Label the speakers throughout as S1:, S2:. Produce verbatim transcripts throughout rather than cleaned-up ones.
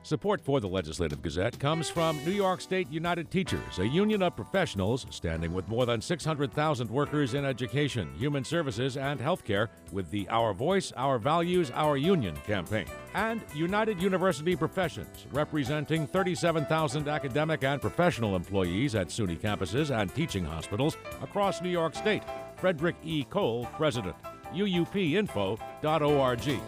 S1: Support for the Legislative Gazette comes from New York State United Teachers, a union of professionals standing with more than six hundred thousand workers in education, human services, and healthcare with the Our Voice, Our Values, Our Union campaign. And United University Professions, representing thirty-seven thousand academic and professional employees at SUNY campuses and teaching hospitals across New York State. Frederick E. Cole, President. U U P info dot org.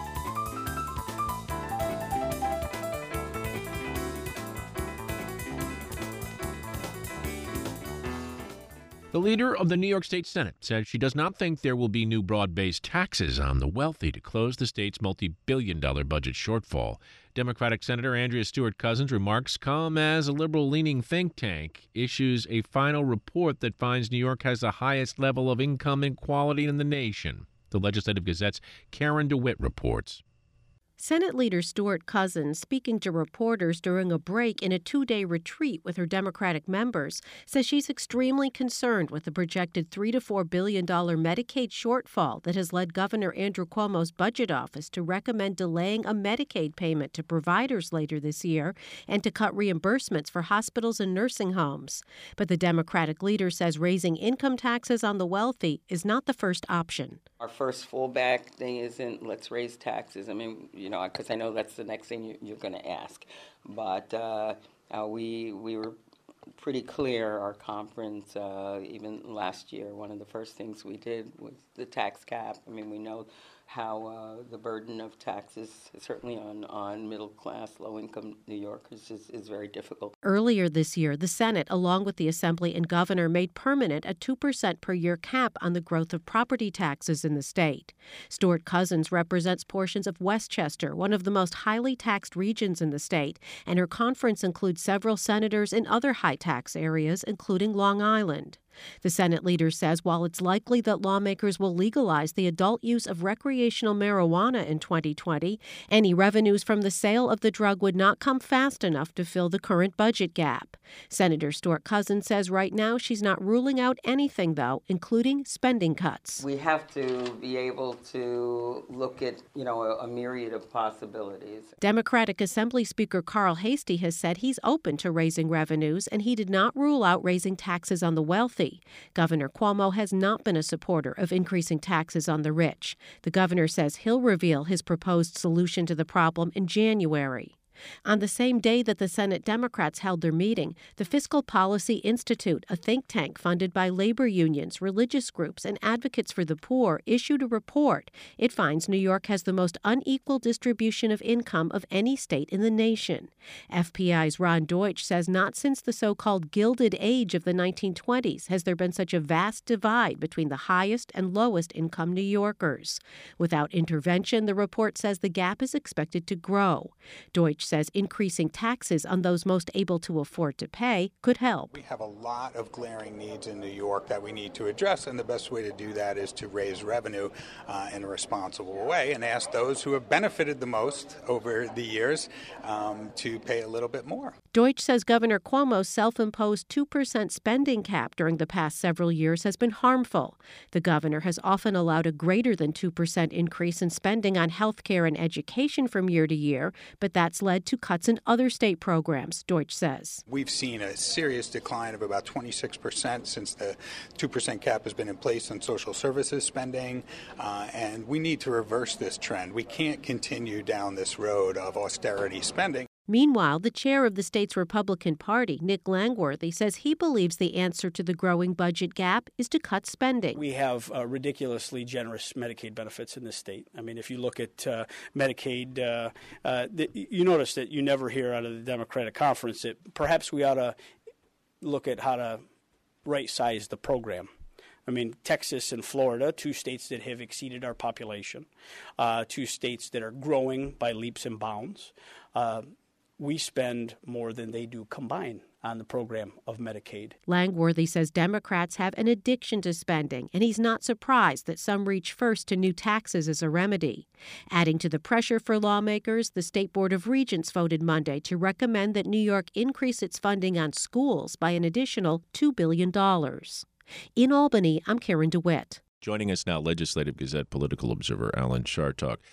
S2: The leader of the New York State Senate said she does not think there will be new broad-based taxes on the wealthy to close the state's multi-billion dollar budget shortfall. Democratic Senator Andrea Stewart-Cousins' remarks come as a liberal-leaning think tank issues a final report that finds New York has the highest level of income inequality in the nation. The Legislative Gazette's Karen DeWitt reports.
S3: Senate Leader Stewart-Cousins, speaking to reporters during a break in a two-day retreat with her Democratic members, says she's extremely concerned with the projected three to four billion dollars Medicaid shortfall that has led Governor Andrew Cuomo's budget office to recommend delaying a Medicaid payment to providers later this year and to cut reimbursements for hospitals and nursing homes. But the Democratic leader says raising income taxes on the wealthy is not the first option.
S4: Our first fallback thing isn't let's raise taxes. I mean, you know, because I know that's the next thing you, you're going to ask. But uh, uh, we we were pretty clear, our conference, uh, even last year, one of the first things we did was the tax cap. I mean, we know how uh, the burden of taxes, certainly on, on middle-class, low-income New Yorkers, is, is very difficult.
S3: Earlier this year, the Senate, along with the Assembly and Governor, made permanent a two percent per year cap on the growth of property taxes in the state. Stewart-Cousins represents portions of Westchester, one of the most highly taxed regions in the state, and her conference includes several senators in other high-tax areas, including Long Island. The Senate leader says while it's likely that lawmakers will legalize the adult use of recreational marijuana in twenty twenty, any revenues from the sale of the drug would not come fast enough to fill the current budget gap. Senator Stewart-Cousins says right now she's not ruling out anything, though, including spending cuts.
S4: We have to be able to look at, you know, a, a myriad of possibilities.
S3: Democratic Assembly Speaker Carl Heastie has said he's open to raising revenues, and he did not rule out raising taxes on the wealthy. Governor Cuomo has not been a supporter of increasing taxes on the rich. The governor says he'll reveal his proposed solution to the problem in January. On the same day that the Senate Democrats held their meeting, the Fiscal Policy Institute, a think tank funded by labor unions, religious groups, and advocates for the poor, issued a report. It finds New York has the most unequal distribution of income of any state in the nation. F P I's Ron Deutsch says not since the so-called Gilded Age of the nineteen twenties has there been such a vast divide between the highest and lowest income New Yorkers. Without intervention, the report says the gap is expected to grow. Deutsch says increasing taxes on those most able to afford to pay could help.
S5: We have a lot of glaring needs in New York that we need to address, and the best way to do that is to raise revenue uh, in a responsible way and ask those who have benefited the most over the years um, to pay a little bit more.
S3: Deutsch says Governor Cuomo's self-imposed two percent spending cap during the past several years has been harmful. The governor has often allowed a greater than two percent increase in spending on health care and education from year to year, but that's led to cuts in other state programs, Deutsch says.
S5: We've seen a serious decline of about twenty-six percent since the two percent cap has been in place on social services spending, uh, and we need to reverse this trend. We can't continue down this road of austerity spending.
S3: Meanwhile, the chair of the state's Republican Party, Nick Langworthy, says he believes the answer to the growing budget gap is to cut spending.
S6: We have uh, ridiculously generous Medicaid benefits in this state. I mean, if you look at uh, Medicaid, uh, uh, the, you notice that you never hear out of the Democratic conference that perhaps we ought to look at how to right-size the program. I mean, Texas and Florida, two states that have exceeded our population, uh, two states that are growing by leaps and bounds. Uh, we spend more than they do combined on the program of Medicaid.
S3: Langworthy says Democrats have an addiction to spending, and he's not surprised that some reach first to new taxes as a remedy. Adding to the pressure for lawmakers, the State Board of Regents voted Monday to recommend that New York increase its funding on schools by an additional two billion dollars. In Albany, I'm Karen DeWitt.
S1: Joining us now, Legislative Gazette political observer Alan Chartock.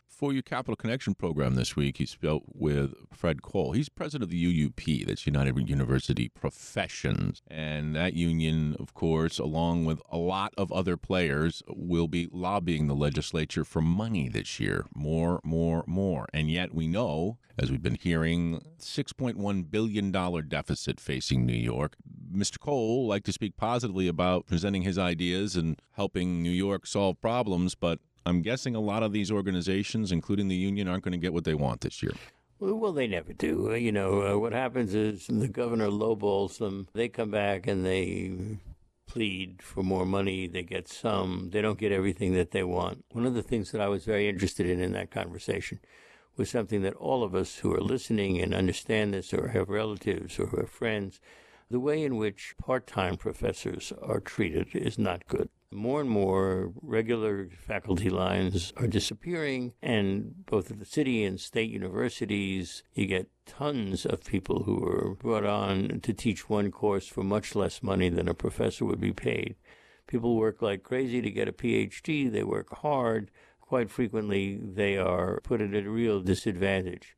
S2: For your Capital Connection program this week, he spoke with Fred Cole. He's president of the U U P, that's United University Professions. And that union, of course, along with a lot of other players, will be lobbying the legislature for money this year. More, more, more. And yet we know, as we've been hearing, six point one billion dollars deficit facing New York. Mister Cole liked to speak positively about presenting his ideas and helping New York solve problems, but I'm guessing a lot of these organizations, including the union, aren't going to get what they want this year.
S7: Well, they never do. You know, uh, what happens is the governor lowballs them. They come back and they plead for more money. They get some. They don't get everything that they want. One of the things that I was very interested in in that conversation was something that all of us who are listening and understand this or have relatives or have friends, the way in which part-time professors are treated is not good. More and more regular faculty lines are disappearing, and both at the city and state universities, you get tons of people who are brought on to teach one course for much less money than a professor would be paid. People work like crazy to get a P H D. They work hard. Quite frequently, they are put at a real disadvantage.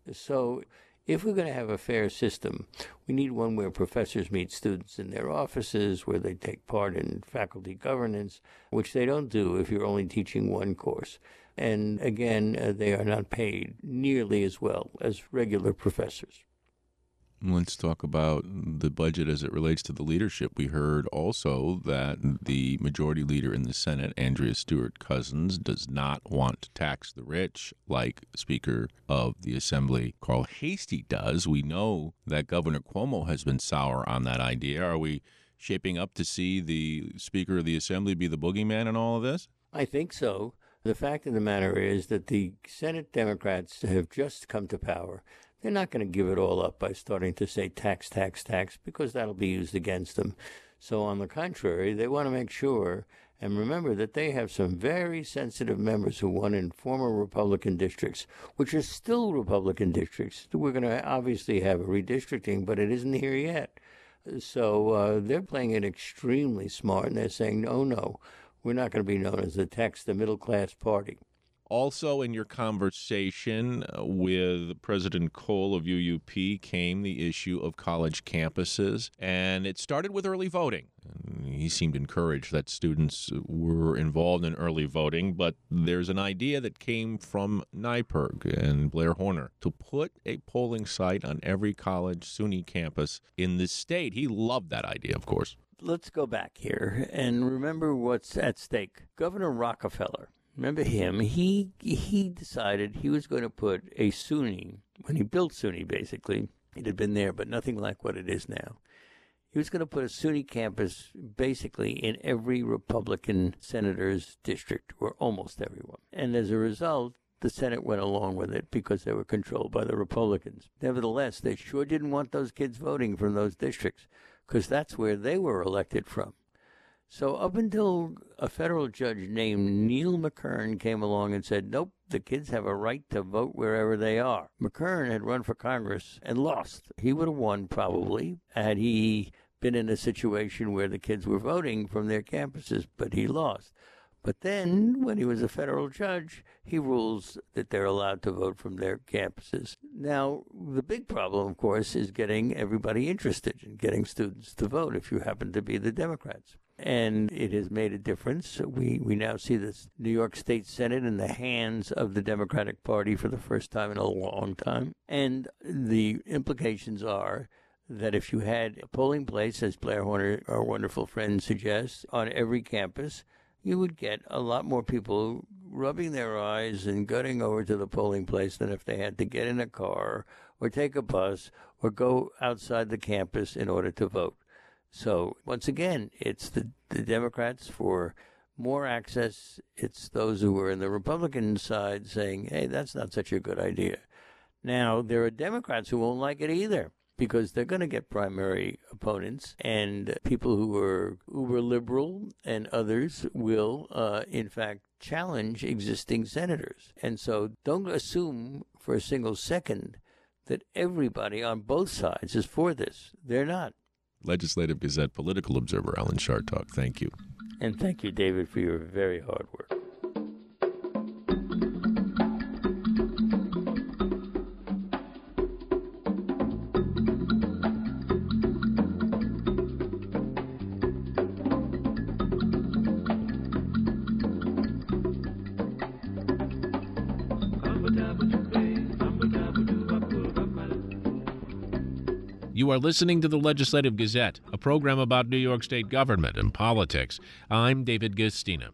S7: So if we're going to have a fair system, we need one where professors meet students in their offices, where they take part in faculty governance, which they don't do if you're only teaching one course. And again, uh, they are not paid nearly as well as regular professors.
S2: Let's talk about the budget as it relates to the leadership. We heard also that the majority leader in the Senate, Andrea Stewart-Cousins, does not want to tax the rich like Speaker of the Assembly Carl Heastie does. We know that Governor Cuomo has been sour on that idea. Are we shaping up to see the Speaker of the Assembly be the boogeyman in all of this?
S7: I think so. The fact of the matter is that the Senate Democrats have just come to power. They're not going to give it all up by starting to say tax, tax, tax, because that'll be used against them. So on the contrary, they want to make sure, and remember that they have some very sensitive members who won in former Republican districts, which are still Republican districts. We're going to obviously have a redistricting, but it isn't here yet. So uh, they're playing it extremely smart, and they're saying, no, no, we're not going to be known as the tax the middle class party.
S2: Also, in your conversation with President Cole of U U P came the issue of college campuses, and it started with early voting. He seemed encouraged that students were involved in early voting, but there's an idea that came from NYPIRG and Blair Horner to put a polling site on every college SUNY campus in the state. He loved that idea, of course.
S7: Let's go back here and remember what's at stake. Governor Rockefeller, remember him, he he decided he was going to put a SUNY, when he built SUNY basically, it had been there, but nothing like what it is now. He was going to put a SUNY campus basically in every Republican senator's district, or almost everyone. And as a result, the Senate went along with it because they were controlled by the Republicans. Nevertheless, they sure didn't want those kids voting from those districts, because that's where they were elected from. So up until a federal judge named Neil McKern came along and said, nope, the kids have a right to vote wherever they are. McKern had run for Congress and lost. He would have won probably had he been in a situation where the kids were voting from their campuses, but he lost. But then, when he was a federal judge, he rules that they're allowed to vote from their campuses. Now, the big problem, of course, is getting everybody interested in getting students to vote if you happen to be the Democrats. And it has made a difference. We we now see this New York State Senate in the hands of the Democratic Party for the first time in a long time. And the implications are that if you had a polling place, as Blair Horner, our wonderful friend, suggests, on every campus, you would get a lot more people rubbing their eyes and going over to the polling place than if they had to get in a car or take a bus or go outside the campus in order to vote. So, once again, it's the, the Democrats for more access. It's those who are in the Republican side saying, hey, that's not such a good idea. Now, there are Democrats who won't like it either, because they're going to get primary opponents, and people who are uber liberal and others will, uh, in fact, challenge existing senators. And so don't assume for a single second that everybody on both sides is for this. They're not.
S2: Legislative Gazette political observer Alan Chartock, thank you.
S7: And thank you, David, for your very hard work.
S2: You are listening to the Legislative Gazette, a program about New York State government and politics. I'm David Gustina.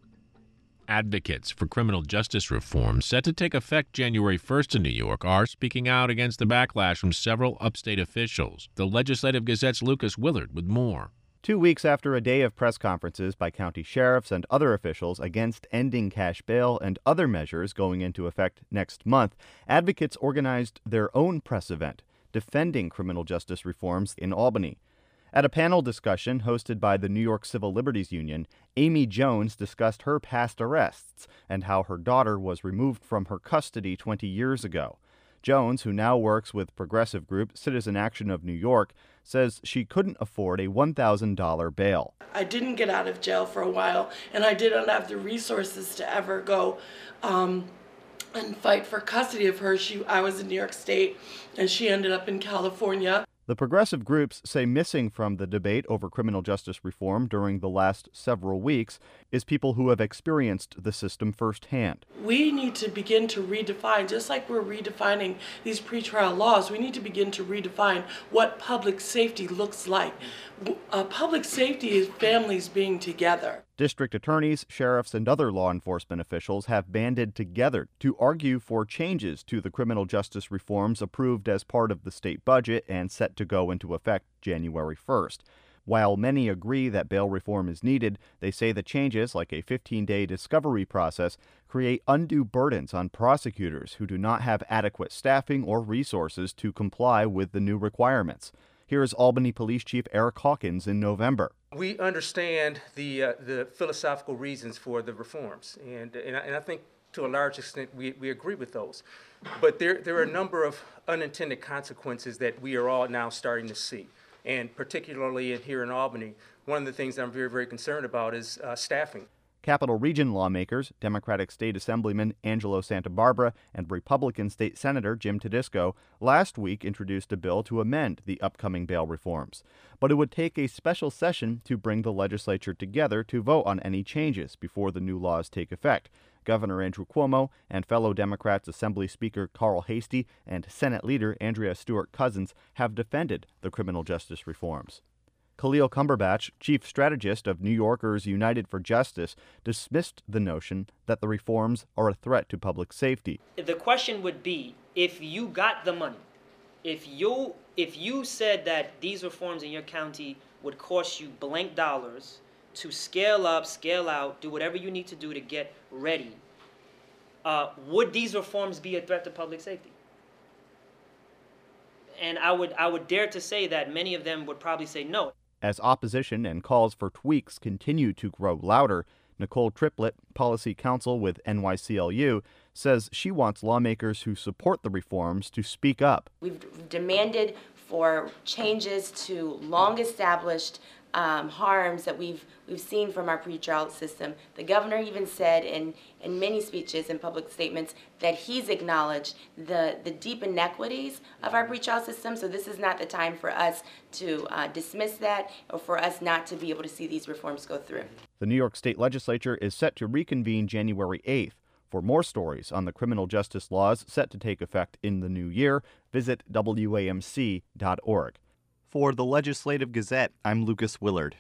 S2: Advocates for criminal justice reform set to take effect January first in New York are speaking out against the backlash from several upstate officials. The Legislative Gazette's Lucas Willard with more.
S8: Two weeks after a day of press conferences by county sheriffs and other officials against ending cash bail and other measures going into effect next month, advocates organized their own press event defending criminal justice reforms in Albany. At a panel discussion hosted by the New York Civil Liberties Union, Amy Jones discussed her past arrests and how her daughter was removed from her custody twenty years ago. Jones, who now works with progressive group Citizen Action of New York, says she couldn't afford a one thousand dollars bail.
S9: I didn't get out of jail for a while, and I didn't have the resources to ever go um, and fight for custody of her. She, I was in New York State, and she ended up in California.
S8: The progressive groups say missing from the debate over criminal justice reform during the last several weeks is people who have experienced the system firsthand.
S9: We need to begin to redefine, just like we're redefining these pretrial laws, we need to begin to redefine what public safety looks like. Uh, public safety is families being together.
S8: District attorneys, sheriffs, and other law enforcement officials have banded together to argue for changes to the criminal justice reforms approved as part of the state budget and set to go into effect January first. While many agree that bail reform is needed, they say the changes, like a fifteen-day discovery process, create undue burdens on prosecutors who do not have adequate staffing or resources to comply with the new requirements. Here's Albany Police Chief Eric Hawkins in November.
S10: We understand the uh, the philosophical reasons for the reforms, and and I, and I think to a large extent we, we agree with those. But there there are a number of unintended consequences that we are all now starting to see, and particularly here in Albany, one of the things I'm very very concerned about is uh, staffing.
S8: Capital Region lawmakers, Democratic State Assemblyman Angelo Santabarbara and Republican State Senator Jim Tedisco, last week introduced a bill to amend the upcoming bail reforms. But it would take a special session to bring the legislature together to vote on any changes before the new laws take effect. Governor Andrew Cuomo and fellow Democrats Assembly Speaker Carl Heastie and Senate Leader Andrea Stewart-Cousins have defended the criminal justice reforms. Khalil Cumberbatch, chief strategist of New Yorkers United for Justice, dismissed the notion that the reforms are a threat to public safety.
S11: The question would be, if you got the money, if you if you said that these reforms in your county would cost you blank dollars to scale up, scale out, do whatever you need to do to get ready, uh, would these reforms be a threat to public safety? And I would I would dare to say that many of them would probably say no.
S8: As opposition and calls for tweaks continue to grow louder, Nicole Triplett, policy counsel with N Y C L U, says she wants lawmakers who support the reforms to speak up.
S12: We've demanded for changes to long-established um, harms that we've we've seen from our pretrial system. The governor even said in, in many speeches and public statements that he's acknowledged the, the deep inequities of our pretrial system, so this is not the time for us to uh, dismiss that or for us not to be able to see these reforms go through.
S8: The New York State Legislature is set to reconvene January eighth. For more stories on the criminal justice laws set to take effect in the new year, visit W A M C dot org. For the Legislative Gazette, I'm Lucas Willard.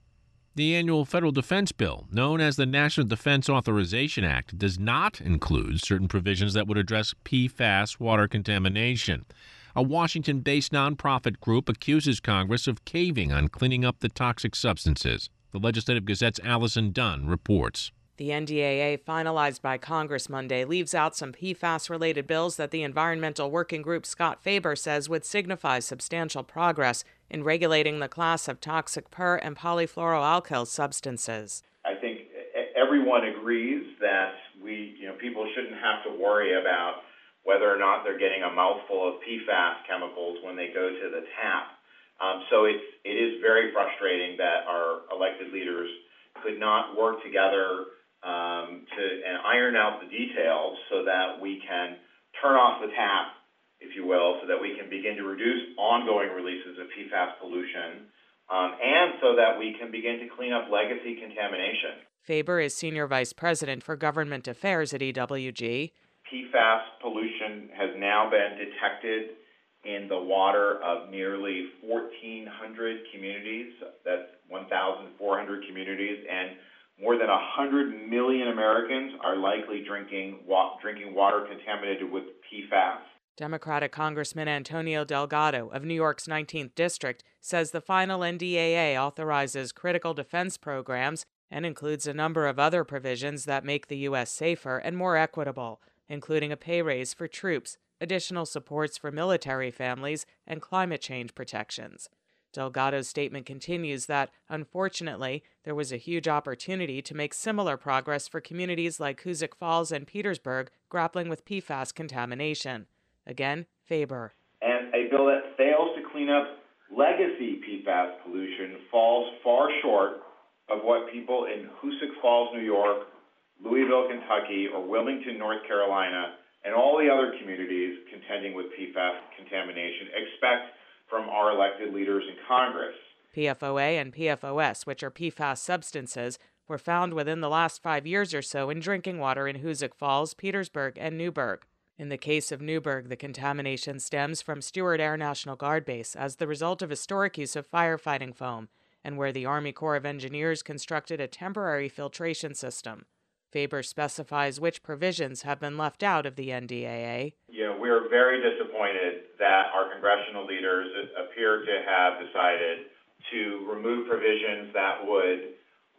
S2: The annual federal defense bill, known as the National Defense Authorization Act, does not include certain provisions that would address P FAS water contamination. A Washington-based nonprofit group accuses Congress of caving on cleaning up the toxic substances. The Legislative Gazette's Allison Dunn reports.
S13: The N D A A, finalized by Congress Monday, leaves out some P FAS-related bills that the Environmental Working Group Scott Faber says would signify substantial progress in regulating the class of toxic per- and polyfluoroalkyl substances.
S14: I think everyone agrees that we, you know, people shouldn't have to worry about whether or not they're getting a mouthful of P FAS chemicals when they go to the tap. Um, so it's, it is very frustrating that our elected leaders could not work together Um, to and iron out the details so that we can turn off the tap, if you will, so that we can begin to reduce ongoing releases of P FAS pollution, um, and so that we can begin to clean up legacy contamination.
S13: Faber is Senior Vice President for Government Affairs at E W G.
S14: P FAS pollution has now been detected in the water of nearly fourteen hundred communities. That's one thousand four hundred communities, and more than one hundred million Americans are likely drinking wa- drinking water contaminated with P FAS.
S13: Democratic Congressman Antonio Delgado of New York's nineteenth District says the final N D A A authorizes critical defense programs and includes a number of other provisions that make the U S safer and more equitable, including a pay raise for troops, additional supports for military families, and climate change protections. Delgado's statement continues that, unfortunately, there was a huge opportunity to make similar progress for communities like Hoosick Falls and Petersburg grappling with P FAS contamination. Again, Faber.
S14: And a bill that fails to clean up legacy P FAS pollution falls far short of what people in Hoosick Falls, New York, Louisville, Kentucky, or Wilmington, North Carolina, and all the other communities contending with P FAS contamination expect from our elected leaders in Congress.
S13: P F O A and P F O S, which are P FAS substances, were found within the last five years or so in drinking water in Hoosick Falls, Petersburg, and Newburgh. In the case of Newburgh, the contamination stems from Stewart Air National Guard Base as the result of historic use of firefighting foam, and where the Army Corps of Engineers constructed a temporary filtration system. Faber specifies which provisions have been left out of the N D A A.
S14: You know, we're very disappointed that our congressional leaders appear to have decided to remove provisions that would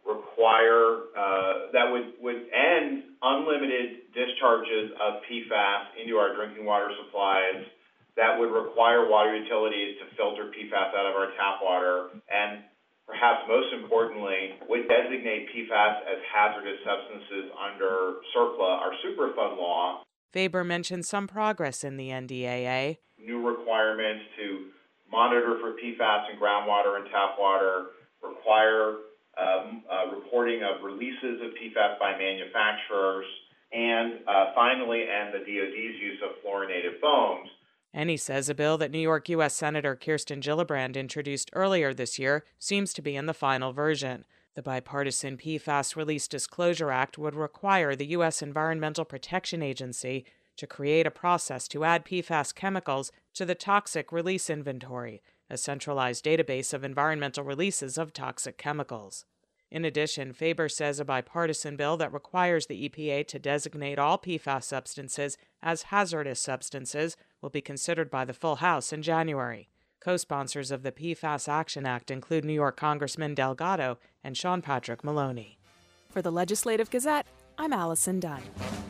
S14: require, uh, that would, would end unlimited discharges of P FAS into our drinking water supplies, that would require water utilities to filter P FAS out of our tap water, and perhaps most importantly, would designate P FAS as hazardous substances under CERCLA, our Superfund law.
S13: Faber mentioned some progress in the N D A A.
S14: New requirements to monitor for P FAS in groundwater and tap water, require um, uh, reporting of releases of P FAS by manufacturers, and uh, finally, and the D O D's use of fluorinated foams.
S13: And he says a bill that New York U S Senator Kirsten Gillibrand introduced earlier this year seems to be in the final version. The bipartisan P FAS Release Disclosure Act would require the U S Environmental Protection Agency to create a process to add P FAS chemicals to the Toxic Release Inventory, a centralized database of environmental releases of toxic chemicals. In addition, Faber says a bipartisan bill that requires the E P A to designate all P FAS substances as hazardous substances will be considered by the full House in January. Co-sponsors of the P FAS Action Act include New York Congressman Delgado and Sean Patrick Maloney.
S15: For the Legislative Gazette, I'm Allison Dunn.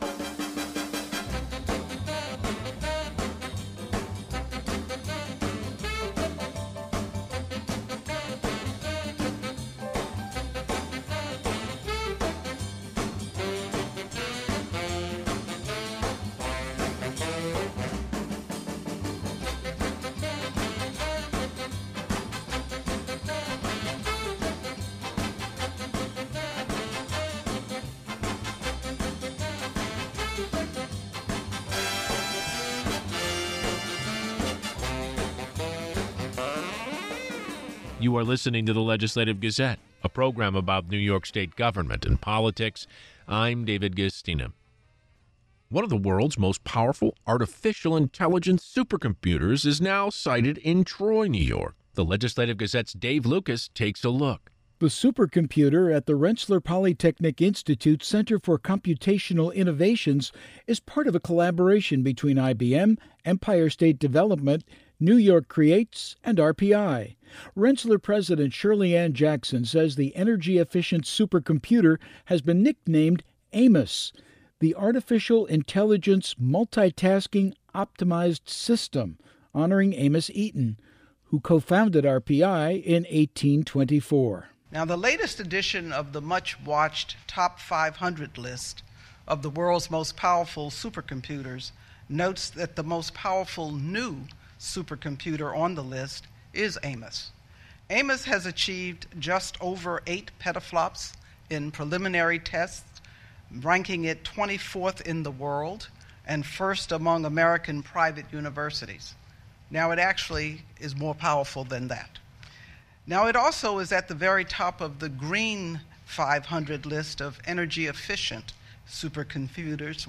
S2: You are listening to the Legislative Gazette, a program about New York State government and politics. I'm David Guistina. One of the world's most powerful artificial intelligence supercomputers is now sited in Troy, New York. The Legislative Gazette's Dave Lucas takes a look.
S16: The supercomputer at the Rensselaer Polytechnic Institute Center for Computational Innovations is part of a collaboration between I B M, Empire State Development, New York Creates, and R P I. Rensselaer President Shirley Ann Jackson says the energy-efficient supercomputer has been nicknamed AMOS, the Artificial Intelligence Multitasking Optimized System, honoring Amos Eaton, who co-founded R P I in eighteen twenty-four.
S17: Now, the latest edition of the much-watched Top five hundred list of the world's most powerful supercomputers notes that the most powerful new supercomputer on the list is AMOS. AMOS has achieved just over eight petaflops in preliminary tests, ranking it twenty-fourth in the world and first among American private universities. Now, it actually is more powerful than that. Now, it also is at the very top of the Green five hundred list of energy-efficient supercomputers,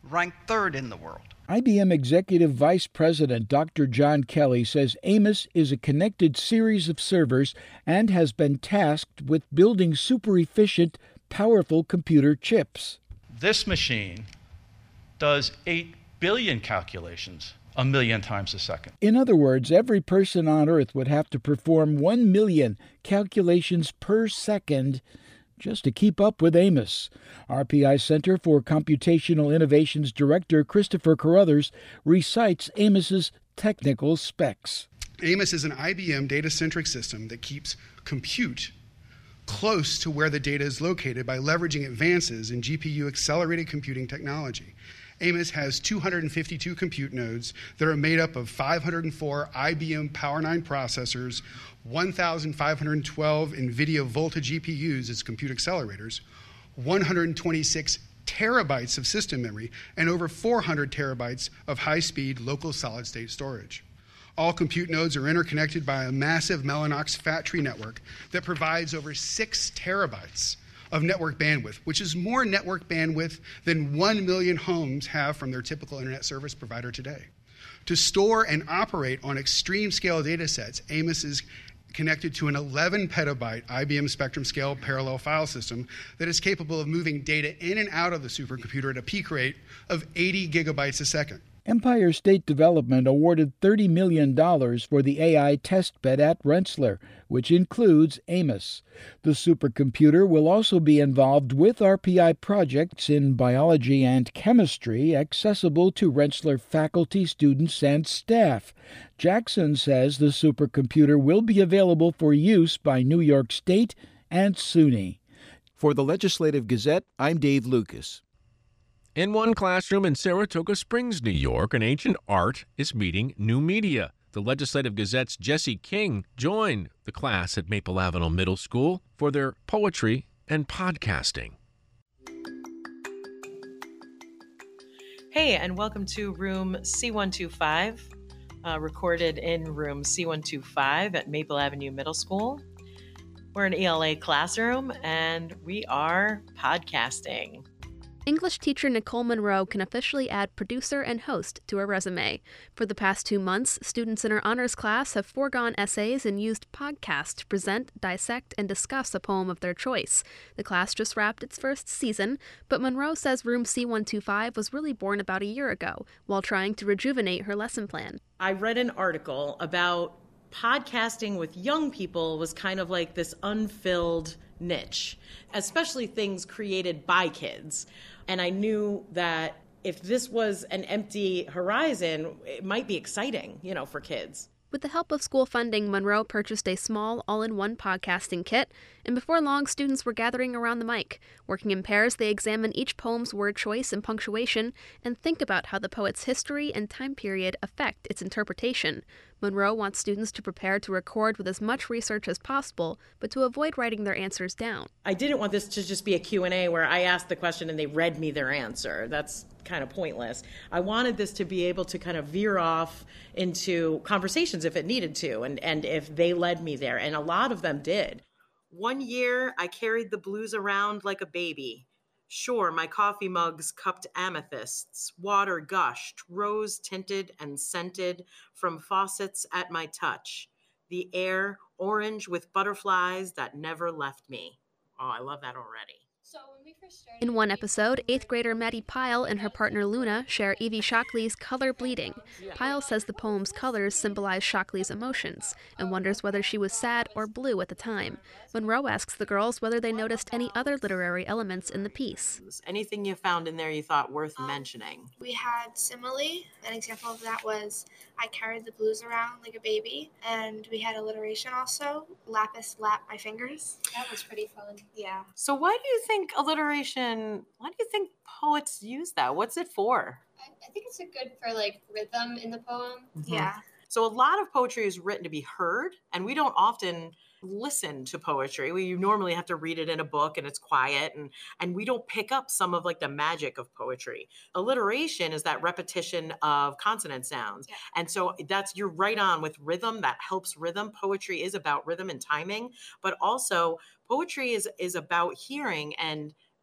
S17: ranked third in the world.
S16: I B M Executive Vice President Doctor John Kelly says Amos is a connected series of servers and has been tasked with building super-efficient, powerful computer chips.
S18: This machine does eight billion calculations a million times a second.
S16: In other words, every person on Earth would have to perform one million calculations per second just to keep up with Amos. R P I Center for Computational Innovations Director Christopher Carruthers recites Amos's technical specs.
S19: Amos is an I B M data-centric system that keeps compute close to where the data is located by leveraging advances in G P U-accelerated computing technology. Amos has two hundred fifty-two compute nodes that are made up of five hundred four I B M Power nine processors, one thousand five hundred twelve NVIDIA Volta G P Us as compute accelerators, one hundred twenty-six terabytes of system memory, and over four hundred terabytes of high-speed local solid-state storage. All compute nodes are interconnected by a massive Mellanox fat tree network that provides over six terabytes of network bandwidth, which is more network bandwidth than one million homes have from their typical internet service provider today. To store and operate on extreme scale data sets, Amos is connected to an eleven petabyte I B M Spectrum Scale parallel file system that is capable of moving data in and out of the supercomputer at a peak rate of eighty gigabytes a second.
S16: Empire State Development awarded thirty million dollars for the A I testbed at Rensselaer, which includes Amos. The supercomputer will also be involved with R P I projects in biology and chemistry accessible to Rensselaer faculty, students, and staff. Jackson says the supercomputer will be available for use by New York State and SUNY.
S20: For the Legislative Gazette, I'm Dave Lucas.
S2: In one classroom in Saratoga Springs, New York, an ancient art is meeting new media. The Legislative Gazette's Jesse King joined the class at Maple Avenue Middle School for their poetry and podcasting.
S21: Hey, and welcome to room C one twenty-five, uh, recorded in room C one twenty-five at Maple Avenue Middle School. We're an E L A classroom, and we are podcasting.
S22: English teacher Nicole Monroe can officially add producer and host to her resume. For the past two months, students in her honors class have foregone essays and used podcasts to present, dissect, and discuss a poem of their choice. The class just wrapped its first season, but Monroe says Room C one twenty-five was really born about a year ago, while trying to rejuvenate her lesson plan.
S21: I read an article about podcasting with young people was kind of like this unfilled niche, especially things created by kids. And I knew that if this was an empty horizon, it might be exciting, you know, for kids.
S22: With the help of school funding, Monroe purchased a small, all-in-one podcasting kit, and before long, students were gathering around the mic. Working in pairs, they examine each poem's word choice and punctuation, and think about how the poet's history and time period affect its interpretation. Monroe wants students to prepare to record with as much research as possible, but to avoid writing their answers down.
S21: I didn't want this to just be a Q and A where I asked the question and they read me their answer. That's kind of pointless. I wanted this to be able to kind of veer off into conversations if it needed to, and, and if they led me there, and a lot of them did. One year, I carried the blues around like a baby. Sure, my coffee mugs cupped amethysts, water gushed, rose-tinted and scented from faucets at my touch. The air orange with butterflies that never left me. Oh, I love that already.
S22: In one episode, eighth grader Maddie Pyle and her partner Luna share Evie Shockley's Color Bleeding. Pyle says the poem's colors symbolize Shockley's emotions and wonders whether she was sad or blue at the time. Monroe asks the girls whether they noticed any other literary elements in the piece.
S21: Anything you found in there you thought worth
S23: um,
S21: mentioning?
S23: We had simile. An example of that was I carried the blues around like a baby. And we had alliteration also. Lapis lap my fingers.
S24: That was pretty fun.
S23: Yeah.
S21: So why do you think alliteration, why do you think poets use that? What's it for?
S24: I, I think it's a good for like rhythm in the poem.
S23: Mm-hmm. Yeah.
S21: So a lot of poetry is written to be heard, and we don't often listen to poetry. We normally have to read it in a book and it's quiet, and and we don't pick up some of like the magic of poetry. Alliteration is that repetition of consonant sounds. Yeah. And so that's, you're right on with rhythm. That helps rhythm. Poetry is about rhythm and timing, but also poetry is is about hearing and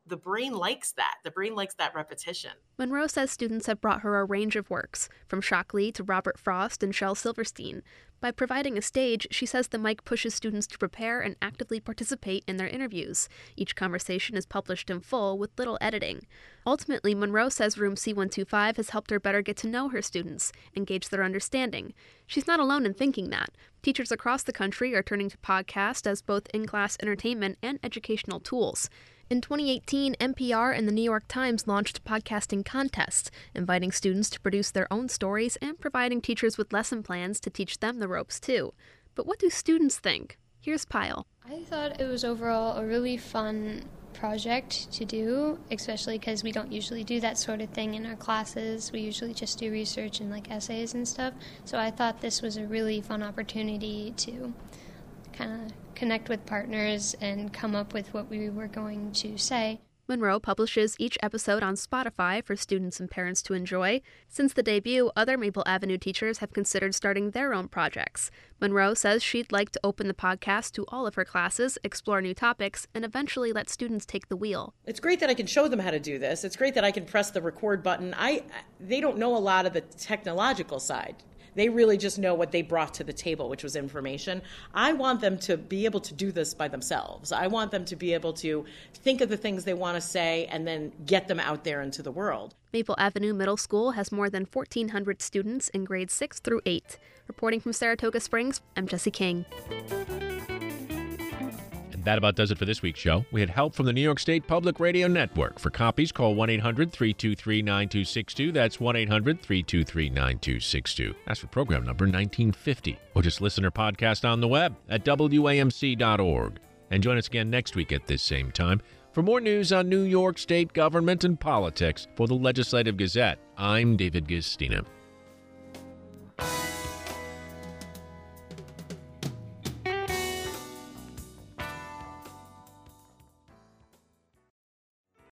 S21: the brain likes that. The brain likes that repetition.
S22: Monroe says students have brought her a range of works, from Shockley to Robert Frost and Shel Silverstein. By providing a stage, she says the mic pushes students to prepare and actively participate in their interviews. Each conversation is published in full with little editing. Ultimately, Monroe says Room C one twenty-five has helped her better get to know her students, engage their understanding. She's not alone in thinking that. Teachers across the country are turning to podcast as both in-class entertainment and educational tools. In twenty eighteen, N P R and the New York Times launched podcasting contests, inviting students to produce their own stories and providing teachers with lesson plans to teach them the ropes, too. But what do students think? Here's Pyle.
S24: I thought it was overall a really fun project to do, especially because we don't usually do that sort of thing in our classes. We usually just do research and like essays and stuff. So I thought this was a really fun opportunity to kind of connect with partners and come up with what we were going to say.
S22: Monroe publishes each episode on Spotify for students and parents to enjoy. Since the debut, other Maple Avenue teachers have considered starting their own projects. Monroe says she'd like to open the podcast to all of her classes, explore new topics, and eventually let students take the wheel.
S21: It's great that I can show them how to do this. It's great that I can press the record button. I they don't know a lot of the technological side. They really just know what they brought to the table, which was information. I want them to be able to do this by themselves. I want them to be able to think of the things they want to say and then get them out there into the world.
S22: Maple Avenue Middle School has more than fourteen hundred students in grades six through eight. Reporting from Saratoga Springs, I'm Jessie King.
S2: That about does it for this week's show. We had help from the New York State Public Radio Network. For copies, call one eight hundred three two three nine two six two. That's one eight hundred three two three nine two six two. That's for program number nineteen fifty. Or just listen or podcast on the web at W A M C dot org. And join us again next week at this same time for more news on New York State government and politics. For the Legislative Gazette, I'm David Gistina.